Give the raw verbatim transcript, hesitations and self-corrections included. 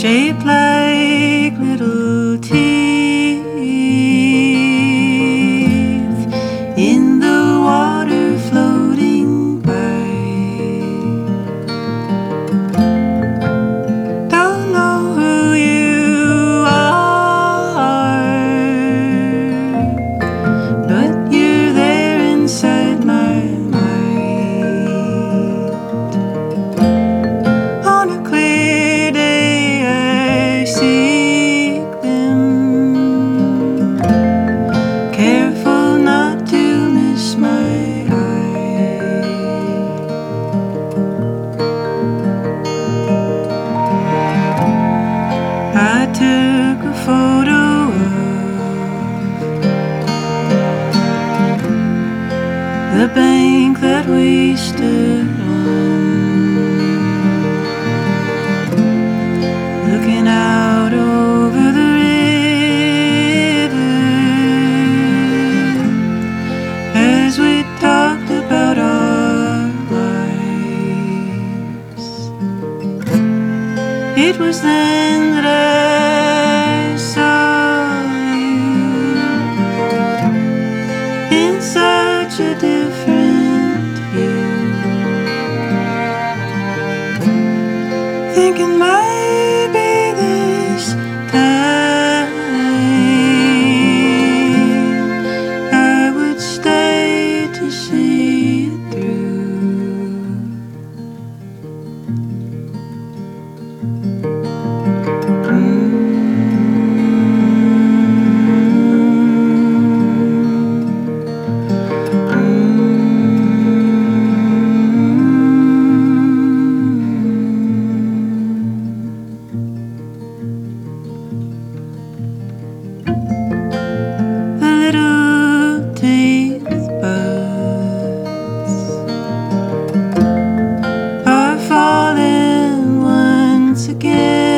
shaped like little teeth in the water floating by. Don't know who you are, but you're there inside my mind. On a clear day I seek them, careful not to miss my eye. I took a photo of the bank that we stood on, looking out over the river as we talked about our lives. It was then that I saw you in such a different view, thinking maybe this time I would stay to see it through. The little teeth buds are falling once again.